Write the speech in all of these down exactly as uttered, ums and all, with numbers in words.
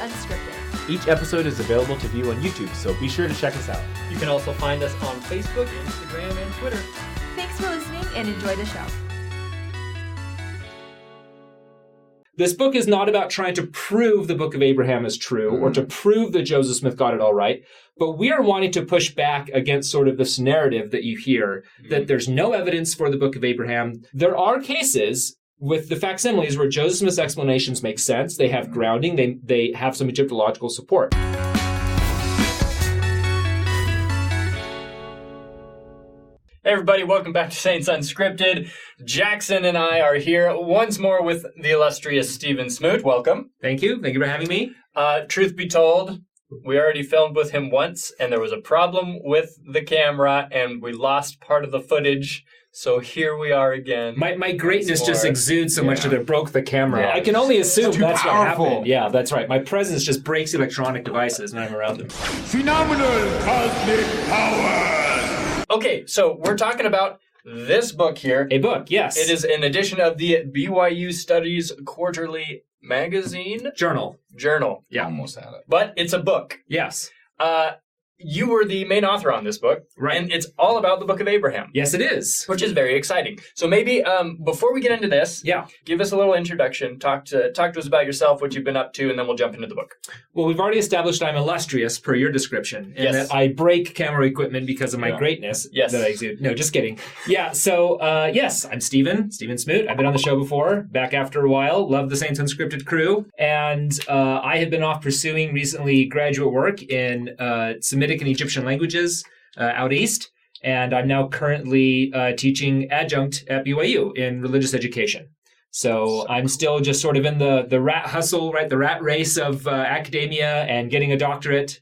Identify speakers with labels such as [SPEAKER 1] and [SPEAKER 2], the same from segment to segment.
[SPEAKER 1] Unscripted.
[SPEAKER 2] Each episode is available to view on YouTube, so be sure to check us out.
[SPEAKER 3] You can also find us on Facebook, Instagram, and Twitter.
[SPEAKER 1] Thanks for listening and enjoy the show.
[SPEAKER 4] This book is not about trying to prove the Book of Abraham is true or to prove that Joseph Smith got it all right, but we are wanting to push back against sort of this narrative that you hear that there's no evidence for the Book of Abraham. There are cases with the facsimiles where Joseph Smith's explanations make sense. They have grounding. They, they have some Egyptological support.
[SPEAKER 3] Hey everybody, welcome back to Saints Unscripted. Jackson and I are here once more with the illustrious Stephen Smoot. Welcome.
[SPEAKER 4] Thank you. Thank you for having me.
[SPEAKER 3] Uh, truth be told, we already filmed with him once, and there was a problem with the camera, and we lost part of the footage. So here we are again.
[SPEAKER 4] My my greatness just exudes so
[SPEAKER 2] Yeah.
[SPEAKER 4] much that it broke the camera.
[SPEAKER 3] Yeah.
[SPEAKER 4] I can only assume
[SPEAKER 2] too
[SPEAKER 4] that's
[SPEAKER 2] powerful.
[SPEAKER 4] what happened. Yeah, that's right. My presence just breaks electronic devices when I'm around them.
[SPEAKER 5] Phenomenal cosmic powers!
[SPEAKER 3] Okay, so we're talking about this book here.
[SPEAKER 4] A book, yes.
[SPEAKER 3] It is an edition of the B Y U Studies Quarterly Magazine
[SPEAKER 4] Journal.
[SPEAKER 3] Journal,
[SPEAKER 4] Yeah.
[SPEAKER 2] Almost had it.
[SPEAKER 3] but it's a book.
[SPEAKER 4] Yes.
[SPEAKER 3] Uh, you were the main author on this book,
[SPEAKER 4] Right.
[SPEAKER 3] and it's all about the Book of Abraham,
[SPEAKER 4] Yes, it is.
[SPEAKER 3] which is very exciting. So maybe um, before we get into this,
[SPEAKER 4] Yeah.
[SPEAKER 3] give us a little introduction. Talk to talk to us about yourself, what you've been up to, and then we'll jump into the book.
[SPEAKER 4] Well, we've already established I'm illustrious per your description, and
[SPEAKER 3] Yes.
[SPEAKER 4] that I break camera equipment because of my
[SPEAKER 3] Yeah.
[SPEAKER 4] greatness
[SPEAKER 3] Yes.
[SPEAKER 4] that I exude. No, just kidding. Yeah, so, uh, yes, I'm Stephen, Stephen Smoot. I've been on the show before, back after a while. Love the Saints Unscripted crew. And uh, I have been off pursuing recently graduate work in uh, Semitic and Egyptian languages uh, out east. And I'm now currently uh, teaching adjunct at B Y U in religious education. So I'm still just sort of in the, the rat hustle, right? The rat race of uh, academia and getting a doctorate.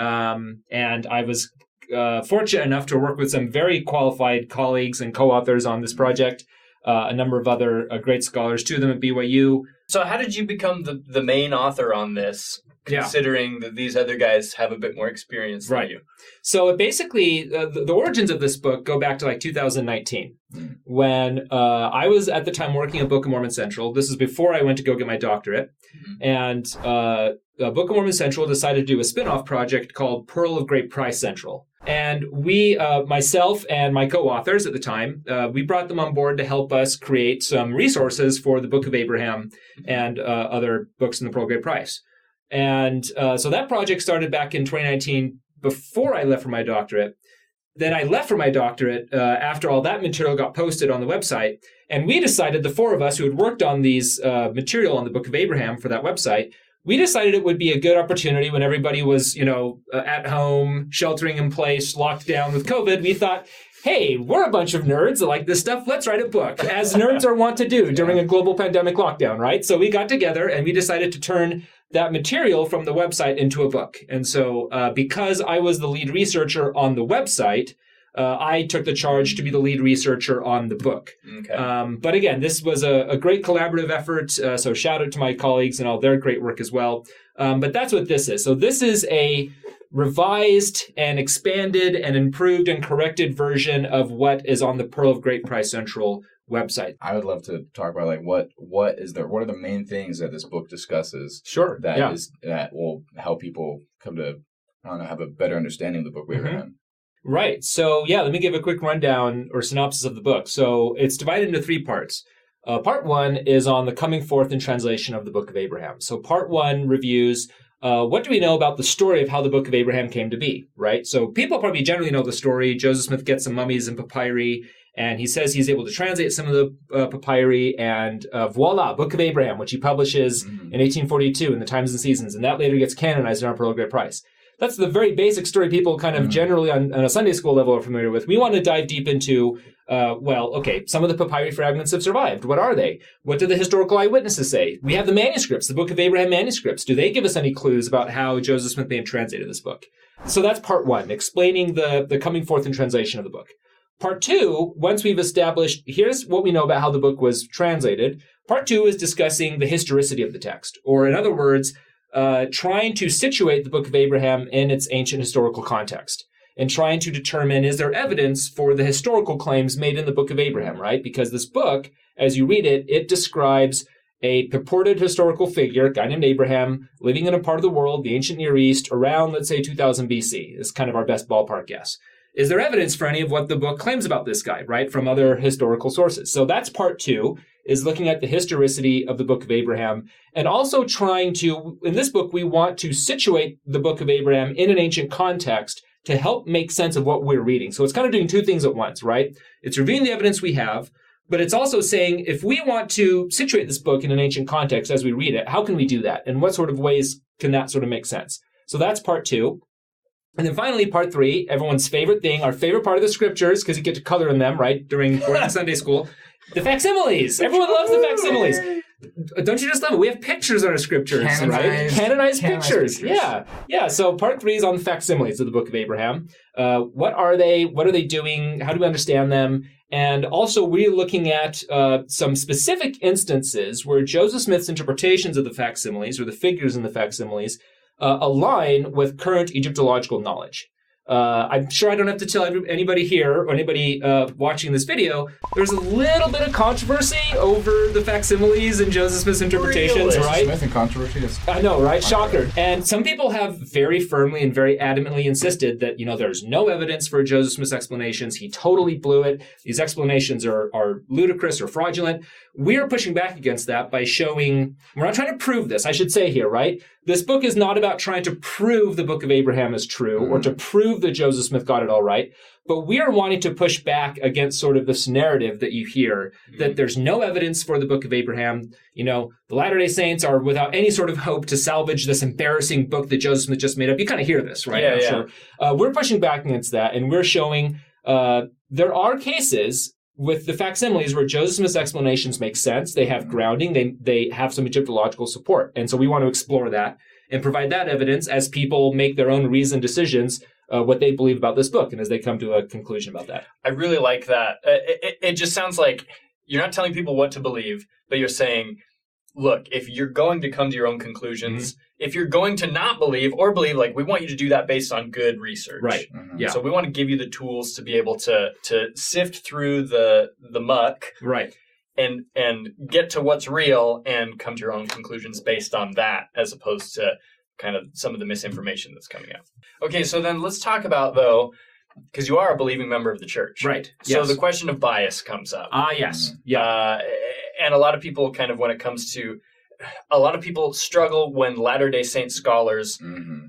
[SPEAKER 4] Um, and I was uh, fortunate enough to work with some very qualified colleagues and co-authors on this project. Uh, a number of other uh, great scholars, two of them at B Y U.
[SPEAKER 3] So how did you become the, the main author on this,
[SPEAKER 4] Yeah.
[SPEAKER 3] considering that these other guys have a bit more experience than
[SPEAKER 4] Right.
[SPEAKER 3] you?
[SPEAKER 4] So it basically, uh, the, the origins of this book go back to like two thousand nineteen,
[SPEAKER 2] Mm.
[SPEAKER 4] when uh, I was at the time working at Book of Mormon Central. This is before I went to go get my doctorate.
[SPEAKER 3] Mhm.
[SPEAKER 4] And uh, uh, Book of Mormon Central decided to do a spin-off project called Pearl of Great Price Central. And we, uh, myself and my co-authors at the time, uh, we brought them on board to help us create some resources for the Book of Abraham and uh, other books in the Pearl of Great Price. And uh, so that project started back in twenty nineteen before I left for my doctorate. Then I left for my doctorate uh, after all that material got posted on the website. And we decided, the four of us who had worked on these uh, material on the Book of Abraham for that website, we decided it would be a good opportunity when everybody was, you know, uh, at home, sheltering in place, locked down with COVID. We thought, hey, we're a bunch of nerds that like this stuff. Let's write a book, as nerds are wont to do during a global pandemic lockdown, right? So we got together and we decided to turn that material from the website into a book. And so uh, because I was the lead researcher on the website, uh, I took the charge to be the lead researcher on the book.
[SPEAKER 3] Okay.
[SPEAKER 4] Um, but again, this was a, a great collaborative effort. Uh, so shout out to my colleagues and all their great work as well. Um, but that's what this is. So this is a revised and expanded and improved and corrected version of what is on the Pearl of Great Price Central website.
[SPEAKER 2] I would love to talk about like what what is the what are the main things that this book discusses
[SPEAKER 4] Sure.
[SPEAKER 2] that
[SPEAKER 4] yeah.
[SPEAKER 2] is that will help people come to I don't know have a better understanding of the Book of
[SPEAKER 4] Mhm.
[SPEAKER 2] Abraham.
[SPEAKER 4] Right. So, yeah, let me give a quick rundown or synopsis of the book. So it's divided into three parts. Uh, part one is on the coming forth and translation of the Book of Abraham. So part one reviews uh, what do we know about the story of how the Book of Abraham came to be, right? So people probably generally know the story. Joseph Smith gets some mummies and papyri, and he says he's able to translate some of the uh, papyri, and uh, voila, Book of Abraham, which he publishes
[SPEAKER 2] Mhm.
[SPEAKER 4] in eighteen forty-two in the Times and Seasons, and that later gets canonized in our Pearl of Great Price. That's the very basic story people kind of
[SPEAKER 2] Mhm.
[SPEAKER 4] generally on, on a Sunday school level are familiar with. We want to dive deep into, uh, well, okay, some of the papyri fragments have survived. What are they? What do the historical eyewitnesses say? We have the manuscripts, the Book of Abraham manuscripts. Do they give us any clues about how Joseph Smith may have translated this book? So that's part one, explaining the, the coming forth and translation of the book. Part two, once we've established, here's what we know about how the book was translated. Part two is discussing the historicity of the text, or in other words, uh, trying to situate the Book of Abraham in its ancient historical context and trying to determine, is there evidence for the historical claims made in the Book of Abraham, right? Because this book, as you read it, it describes a purported historical figure, a guy named Abraham, living in a part of the world, the ancient Near East, around, let's say, two thousand B C, is kind of our best ballpark guess. Is there evidence for any of what the book claims about this guy, right, from other historical sources? So that's part two, is looking at the historicity of the Book of Abraham, and also trying to, in this book, we want to situate the Book of Abraham in an ancient context to help make sense of what we're reading. So it's kind of doing two things at once, right? It's reviewing the evidence we have, but it's also saying, if we want to situate this book in an ancient context as we read it, how can we do that? And what sort of ways can that sort of make sense? So that's part two. And then finally, part three, everyone's favorite thing, our favorite part of the scriptures, because you get to color in them, right, during during Sunday school, the facsimiles. Everyone loves the facsimiles. Don't you just love it? We have pictures in our scriptures,
[SPEAKER 2] Canonized,
[SPEAKER 4] right? Canonized,
[SPEAKER 2] canonized
[SPEAKER 4] pictures.
[SPEAKER 2] pictures.
[SPEAKER 4] Yeah. Yeah. So part three is on the facsimiles of the Book of Abraham. Uh, what are they? What are they doing? How do we understand them? And also, we're looking at uh, some specific instances where Joseph Smith's interpretations of the facsimiles, or the figures in the facsimiles, uh, align with current Egyptological knowledge. Uh, I'm sure I don't have to tell every, anybody here or anybody uh, watching this video, there's a little bit of controversy over the facsimiles and Joseph Smith's interpretations,
[SPEAKER 3] Really?
[SPEAKER 4] right?
[SPEAKER 2] Smith and controversy. Is
[SPEAKER 4] I know, right? Shocker. And some people have very firmly and very adamantly insisted that, you know, there's no evidence for Joseph Smith's explanations. He totally blew it. These explanations are, are ludicrous or fraudulent. We're pushing back against that by showing, we're not trying to prove this, I should say here, right? This book is not about trying to prove the Book of Abraham is true or to prove that Joseph Smith got it all right. But we are wanting to push back against sort of this narrative that you hear, that there's no evidence for the Book of Abraham. You know, the Latter-day Saints are without any sort of hope to salvage this embarrassing book that Joseph Smith just made up. You kind of hear this, right?
[SPEAKER 3] Yeah,
[SPEAKER 4] I'm
[SPEAKER 3] yeah.
[SPEAKER 4] sure. Uh, we're pushing back against that, and we're showing uh, there are cases with the facsimiles where Joseph Smith's explanations make sense. They have grounding. They they have some Egyptological support. And so we want to explore that and provide that evidence as people make their own reasoned decisions Uh, what they believe about this book and as they come to a conclusion about that.
[SPEAKER 3] I really like that. Uh, It, it, it just sounds like you're not telling people what to believe, but you're saying, look, if you're going to come to your own conclusions, mm-hmm. if you're going to not believe or believe, like, we want you to do that based on good research.
[SPEAKER 4] Right.
[SPEAKER 2] Mhm.
[SPEAKER 4] Yeah.
[SPEAKER 3] So we want to give you the tools to be able to to sift through the the muck
[SPEAKER 4] Right.
[SPEAKER 3] and and get to what's real and come to your own conclusions based on that, as opposed to kind of some of the misinformation that's coming out. Okay, so then let's talk about, though, because you are a believing member of the church.
[SPEAKER 4] Right.
[SPEAKER 3] So
[SPEAKER 4] Yes.
[SPEAKER 3] the question of bias comes up.
[SPEAKER 4] Ah, yes. Yeah.
[SPEAKER 3] Uh, and a lot of people kind of, when it comes to, a lot of people struggle when Latter-day Saint scholars
[SPEAKER 2] Mhm.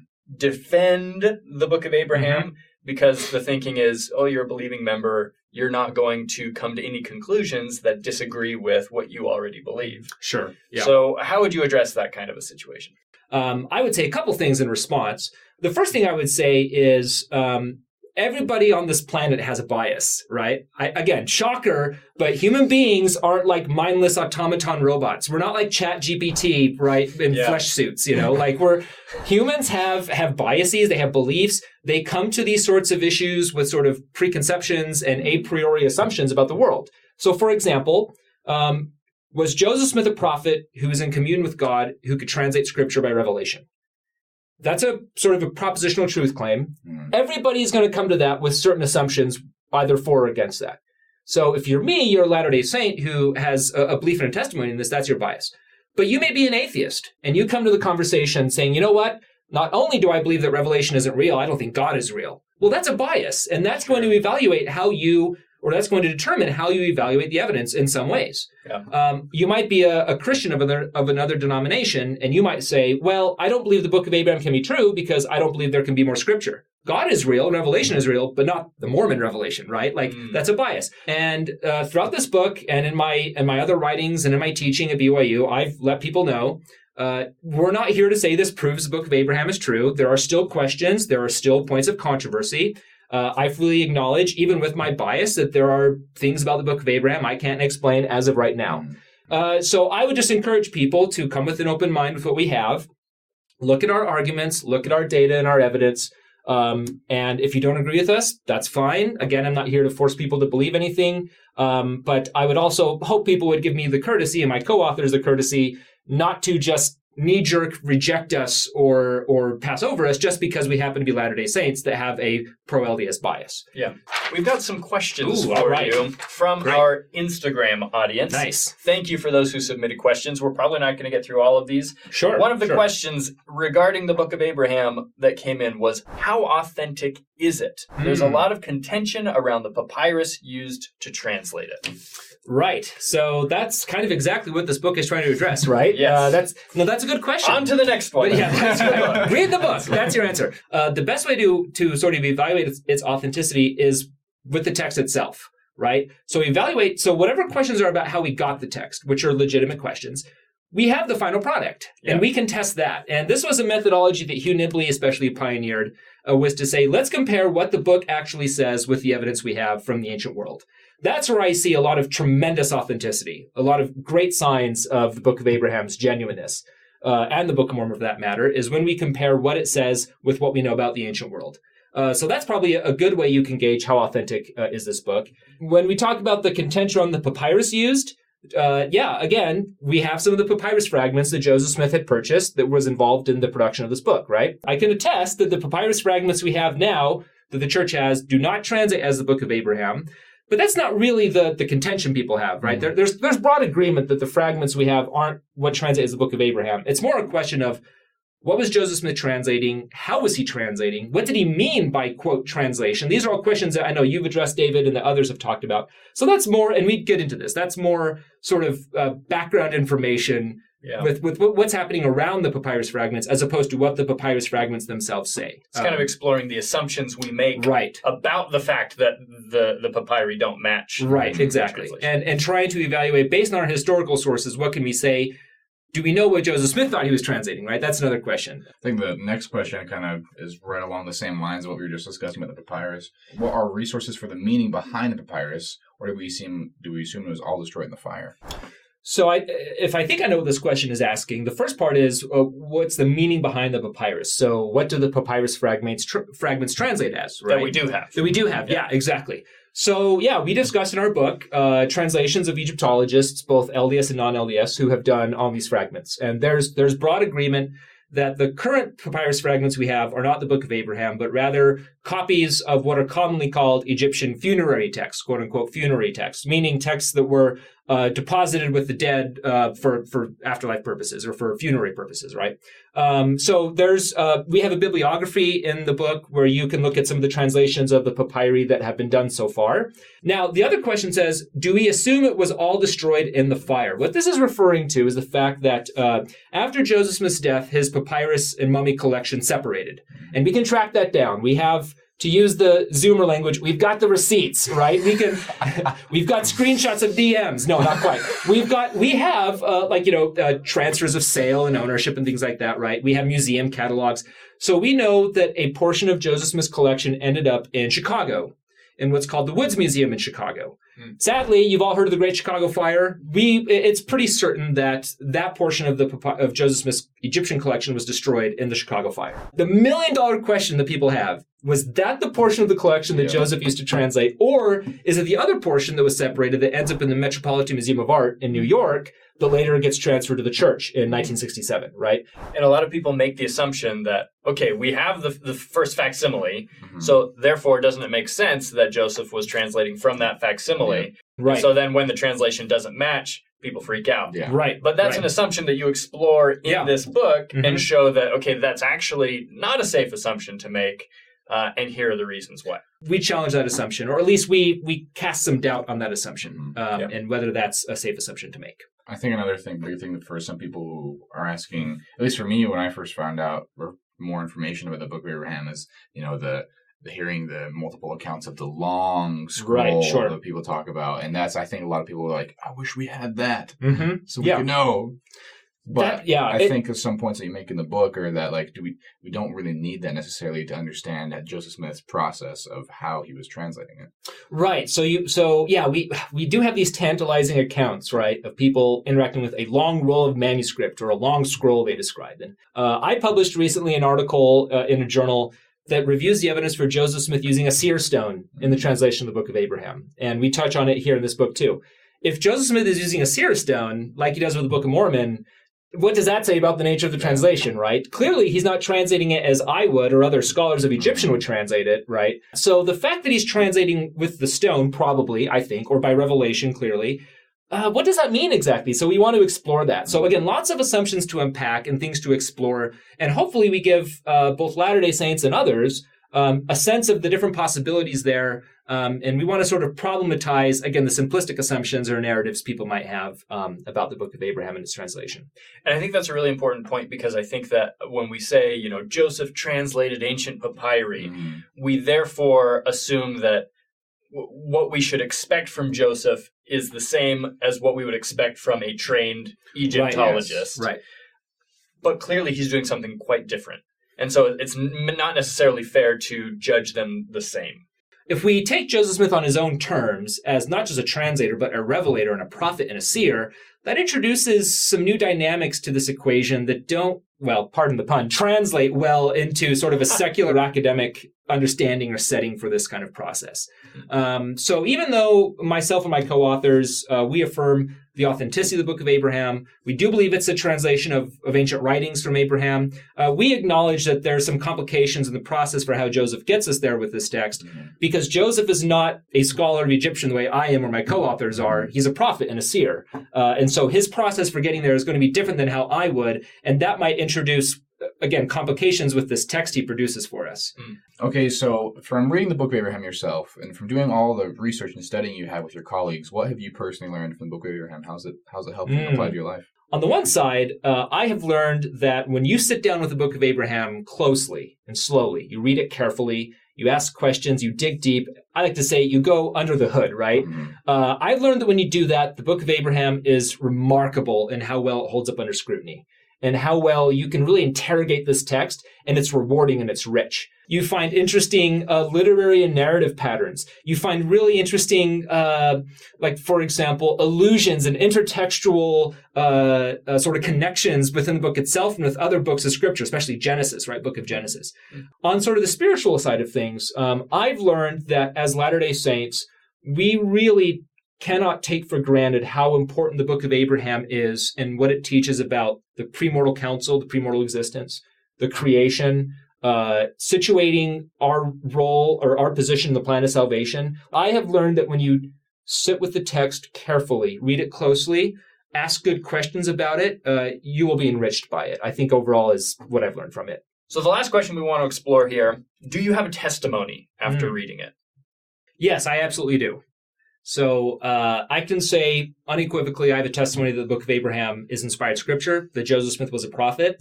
[SPEAKER 3] defend the Book of Abraham
[SPEAKER 4] Mm-hmm.
[SPEAKER 3] because the thinking is, oh, you're a believing member, you're not going to come to any conclusions that disagree with what you already believe.
[SPEAKER 4] Sure. Yeah.
[SPEAKER 3] So how would you address that kind of a situation?
[SPEAKER 4] Um, I would say a couple things in response. The first thing I would say is um, everybody on this planet has a bias, right? I, again, shocker, but human beings aren't like mindless automaton robots. We're not like Chat G P T, right, in
[SPEAKER 3] Yeah.
[SPEAKER 4] flesh suits, you know? Like we're humans have have biases, they have beliefs. They come to these sorts of issues with sort of preconceptions and a priori assumptions about the world. So, for example, um, was Joseph Smith a prophet who was in communion with God who could translate scripture by revelation? That's a sort of a propositional truth claim.
[SPEAKER 2] Mhm.
[SPEAKER 4] Everybody is going to come to that with certain assumptions, either for or against that. So if you're me, you're a Latter-day Saint who has a, a belief and a testimony in this, that's your bias. But you may be an atheist, and you come to the conversation saying, you know what? Not only do I believe that revelation isn't real, I don't think God is real. Well, that's a bias, and that's going to evaluate how you, or that's going to determine how you evaluate the evidence in some ways.
[SPEAKER 3] Yeah.
[SPEAKER 4] Um, you might be a, a Christian of another, of another denomination, and you might say, well, I don't believe the Book of Abraham can be true because I don't believe there can be more scripture. God is real, revelation is real, but not the Mormon revelation, right? Like,
[SPEAKER 3] Mm.
[SPEAKER 4] that's a bias. And uh, throughout this book and in my in my other writings and in my teaching at B Y U, I've let people know uh, we're not here to say this proves the Book of Abraham is true. There are still questions. There are still points of controversy. Uh, I fully acknowledge, even with my bias, that there are things about the Book of Abraham I can't explain as of right now. Uh, so I would just encourage people to come with an open mind with what we have, look at our arguments, look at our data and our evidence. Um, and if you don't agree with us, that's fine. Again, I'm not here to force people to believe anything. Um, but I would also hope people would give me the courtesy and my co-authors the courtesy not to just knee-jerk reject us or or pass over us just because we happen to be Latter-day Saints that have a pro-L D S bias.
[SPEAKER 3] Yeah. We've got some questions
[SPEAKER 4] Ooh,
[SPEAKER 3] for
[SPEAKER 4] all right.
[SPEAKER 3] you from
[SPEAKER 4] Great.
[SPEAKER 3] our Instagram audience.
[SPEAKER 4] Nice.
[SPEAKER 3] Thank you for those who submitted questions. We're probably not going to get through all of these.
[SPEAKER 4] Sure.
[SPEAKER 3] One of the
[SPEAKER 4] sure.
[SPEAKER 3] questions regarding the Book of Abraham that came in was, how authentic is it? There's a
[SPEAKER 4] Hmm.
[SPEAKER 3] lot of contention around the papyrus used to translate it.
[SPEAKER 4] Right. So that's kind of exactly what this book is trying to address, right?
[SPEAKER 3] Yes.
[SPEAKER 4] Uh, that's no, that's a good question.
[SPEAKER 3] On to the next one.
[SPEAKER 4] But yeah, that's your book. Read the book. That's your answer. Uh, the best way to to sort of evaluate its, its authenticity is with the text itself, right? So evaluate. So whatever questions are about how we got the text, which are legitimate questions, we have the final product,
[SPEAKER 3] Yeah.
[SPEAKER 4] and we can test that. And this was a methodology that Hugh Nibley especially pioneered, uh, was to say, let's compare what the book actually says with the evidence we have from the ancient world. That's where I see a lot of tremendous authenticity, a lot of great signs of the Book of Abraham's genuineness, uh, and the Book of Mormon for that matter, is when we compare what it says with what we know about the ancient world. Uh, so that's probably a good way you can gauge how authentic uh, is this book. When we talk about the contention on the papyrus used, uh, yeah, again, we have some of the papyrus fragments that Joseph Smith had purchased that was involved in the production of this book, right? I can attest that the papyrus fragments we have now that the church has do not translate as the Book of Abraham. But that's not really the, the contention people have, right? Mm-hmm. There, there's there's broad agreement that the fragments we have aren't what translates as the Book of Abraham. It's more a question of, what was Joseph Smith translating? How was he translating? What did he mean by, quote, translation? These are all questions that I know you've addressed, David, and the others have talked about. So that's more, and we get into this, that's more sort of uh, background information yeah. with, with what's happening around the papyrus fragments as opposed to what the papyrus fragments themselves say.
[SPEAKER 3] It's um, kind of exploring the assumptions we make
[SPEAKER 4] right.
[SPEAKER 3] about the fact that the, the papyri don't match.
[SPEAKER 4] Right, exactly. And, and trying to evaluate, based on our historical sources, what can we say? Do we know what Joseph Smith thought he was translating, right? That's another question.
[SPEAKER 2] I think the next question kind of is right along the same lines of what we were just discussing with the papyrus. What are resources for the meaning behind the papyrus, or do we assume, do we assume it was all destroyed in the fire?
[SPEAKER 4] So I, if I think I know what this question is asking, the first part is, uh, what's the meaning behind the papyrus? So what do the papyrus fragments tr- fragments translate as, right?
[SPEAKER 3] That we do have.
[SPEAKER 4] That we do have, yeah, yeah exactly. So, yeah, we discussed in our book uh, translations of Egyptologists, both L D S and non-L D S, who have done on these fragments. And there's there's broad agreement that the current papyrus fragments we have are not the Book of Abraham, but rather copies of what are commonly called Egyptian funerary texts, quote-unquote funerary texts, meaning texts that were uh, deposited with the dead uh, for, for afterlife purposes or for funerary purposes, right? Um, so there's uh, we have a bibliography in the book where you can look at some of the translations of the papyri that have been done so far. Now, the other question says, do we assume it was all destroyed in the fire? What this is referring to is the fact that uh, after Joseph Smith's death, his papyrus and mummy collection separated. And we can track that down. We have, to use the Zoomer language, we've got the receipts, right? We can, we've got screenshots of D Ms. No, not quite. We've got, we have, uh, like, you know, uh, transfers of sale and ownership and things like that, right? We have museum catalogs. So we know that a portion of Joseph Smith's collection ended up in Chicago, in what's called the Woods Museum in Chicago. Hmm. Sadly, you've all heard of the Great Chicago Fire. We, it's pretty certain that that portion of the of Joseph Smith's Egyptian collection was destroyed in the Chicago Fire. The million dollar question that people have, was that the portion of the collection that yeah. Joseph used to translate, or is it the other portion that was separated that ends up in the Metropolitan Museum of Art in New York that later gets transferred to the church in nineteen sixty-seven, right?
[SPEAKER 3] And a lot of people make the assumption that, okay, we have the the first facsimile,
[SPEAKER 2] mm-hmm.
[SPEAKER 3] so therefore doesn't it make sense that Joseph was translating from that facsimile?
[SPEAKER 4] Yeah. Right.
[SPEAKER 3] So then when the translation doesn't match, people freak out.
[SPEAKER 2] Yeah.
[SPEAKER 4] Right.
[SPEAKER 3] But that's
[SPEAKER 4] right.
[SPEAKER 3] an assumption that you explore in
[SPEAKER 4] yeah.
[SPEAKER 3] this book
[SPEAKER 4] mm-hmm.
[SPEAKER 3] and show that, okay, that's actually not a safe assumption to make. Uh, and here are the reasons why.
[SPEAKER 4] We challenge that assumption, or at least we we cast some doubt on that assumption, um,
[SPEAKER 3] yeah.
[SPEAKER 4] and whether that's a safe assumption to make.
[SPEAKER 2] I think another thing, big thing for some people who are asking, at least for me, when I first found out or more information about the Book of Abraham, is you know the the hearing the multiple accounts of the long scroll
[SPEAKER 4] right, sure.
[SPEAKER 2] that people talk about, and that's I think a lot of people are like, I wish we had that,
[SPEAKER 4] mm-hmm.
[SPEAKER 2] so we
[SPEAKER 4] yeah.
[SPEAKER 2] could know. But
[SPEAKER 4] that, yeah,
[SPEAKER 2] I
[SPEAKER 4] it,
[SPEAKER 2] think of some points that you make in the book are that like do we we don't really need that necessarily to understand Joseph Smith's process of how he was translating it.
[SPEAKER 4] Right. So you so yeah, we we do have these tantalizing accounts, right, of people interacting with a long roll of manuscript or a long scroll they describe. And uh, I published recently an article uh, in a journal that reviews the evidence for Joseph Smith using a seer stone in the translation of the Book of Abraham. And we touch on it here in this book too. If Joseph Smith is using a seer stone, like he does with the Book of Mormon, what does that say about the nature of the translation, right? Clearly, he's not translating it as I would or other scholars of Egyptian would translate it, right? So the fact that he's translating with the stone, probably, I think, or by revelation, clearly, uh, what does that mean exactly? So we want to explore that. So again, lots of assumptions to unpack and things to explore. And hopefully we give uh, both Latter-day Saints and others um, a sense of the different possibilities there. Um, and we want to sort of problematize, again, the simplistic assumptions or narratives people might have um, about the Book of Abraham and its translation.
[SPEAKER 3] And I think that's a really important point because I think that when we say, you know, Joseph translated ancient papyri,
[SPEAKER 2] Mm-hmm.
[SPEAKER 3] we therefore assume that w- what we should expect from Joseph is the same as what we would expect from a trained Egyptologist.
[SPEAKER 4] Right.
[SPEAKER 3] But clearly he's doing something quite different. And so it's n- not necessarily fair to judge them the same.
[SPEAKER 4] If we take Joseph Smith on his own terms as not just a translator, but a revelator and a prophet and a seer, that introduces some new dynamics to this equation that don't, well, pardon the pun, translate well into sort of a secular academic understanding or setting for this kind of process. Um, so even though myself and my co-authors, uh, we affirm the authenticity of the Book of Abraham, we do believe it's a translation of, of ancient writings from Abraham, uh, we acknowledge that there are some complications in the process for how Joseph gets us there with this text, because Joseph is not a scholar of Egyptian the way I am or my co-authors are. He's a prophet and a seer. Uh, and so his process for getting there is going to be different than how I would, and that might introduce, again, complications with this text he produces for us.
[SPEAKER 2] Okay, so from reading the Book of Abraham yourself and from doing all the research and studying you have with your colleagues, what have you personally learned from the Book of Abraham? How's it how's it helped you
[SPEAKER 4] Mm.
[SPEAKER 2] apply to your life?
[SPEAKER 4] On the one side, uh, I have learned that when you sit down with the Book of Abraham closely and slowly, you read it carefully, you ask questions, you dig deep. I like to say you go under the hood, right?
[SPEAKER 2] Mhm.
[SPEAKER 4] Uh, I've learned that when you do that, the Book of Abraham is remarkable in how well it holds up under scrutiny and how well you can really interrogate this text, and it's rewarding and it's rich. You find interesting uh, literary and narrative patterns. You find really interesting, uh, like, for example, allusions and intertextual uh, uh, sort of connections within the book itself and with other books of scripture, especially Genesis, right? Book of Genesis. Mm. On sort of the spiritual side of things, um, I've learned that as Latter-day Saints, we really cannot take for granted how important the Book of Abraham is and what it teaches about the premortal council, the premortal existence, the creation, uh, situating our role or our position in the plan of salvation. I have learned that when you sit with the text carefully, read it closely, ask good questions about it, uh, you will be enriched by it. I think overall is what I've learned from it.
[SPEAKER 3] So the last question we want to explore here, do you have a testimony after
[SPEAKER 4] Mm.
[SPEAKER 3] reading it?
[SPEAKER 4] Yes, I absolutely do. So uh, I can say unequivocally, I have a testimony that the Book of Abraham is inspired scripture, that Joseph Smith was a prophet.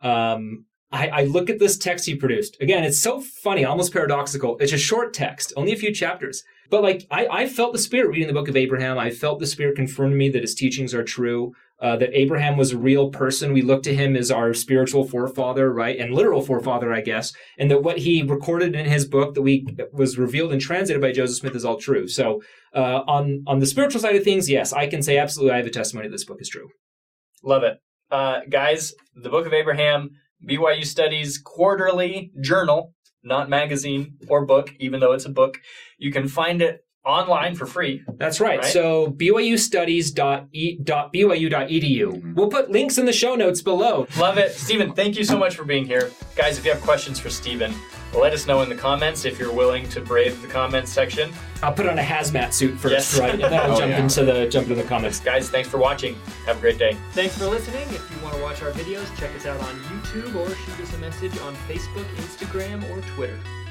[SPEAKER 4] Um, I, I look at this text he produced. Again, it's so funny, almost paradoxical. It's a short text, only a few chapters. But like, I, I felt the Spirit reading the Book of Abraham. I felt the Spirit confirm to me that his teachings are true, uh, that Abraham was a real person. We look to him as our spiritual forefather, right? And literal forefather, I guess. And that what he recorded in his book that we was revealed and translated by Joseph Smith is all true. So uh, on, on the spiritual side of things, yes, I can say absolutely I have a testimony that this book is true.
[SPEAKER 3] Love it. Uh, guys, the Book of Abraham, B Y U Studies quarterly journal, not magazine or book, even though it's a book. You can find it online for free.
[SPEAKER 4] That's right.
[SPEAKER 3] Right?
[SPEAKER 4] So b y u studies dot b y u dot e d u.
[SPEAKER 2] Mm-hmm.
[SPEAKER 4] We'll put links in the show notes below.
[SPEAKER 3] Love it. Stephen, thank you so much for being here. Guys, if you have questions for Stephen, let us know in the comments if you're willing to brave the comments section.
[SPEAKER 4] I'll put on a hazmat suit first,
[SPEAKER 3] Yes.
[SPEAKER 4] right? And then I'll
[SPEAKER 2] Oh,
[SPEAKER 4] jump
[SPEAKER 2] yeah.
[SPEAKER 4] into the jump into the comments.
[SPEAKER 3] Guys, thanks for watching. Have a great day.
[SPEAKER 6] Thanks for listening. If you want to watch our videos, check us out on YouTube or shoot us a message on Facebook, Instagram, or Twitter.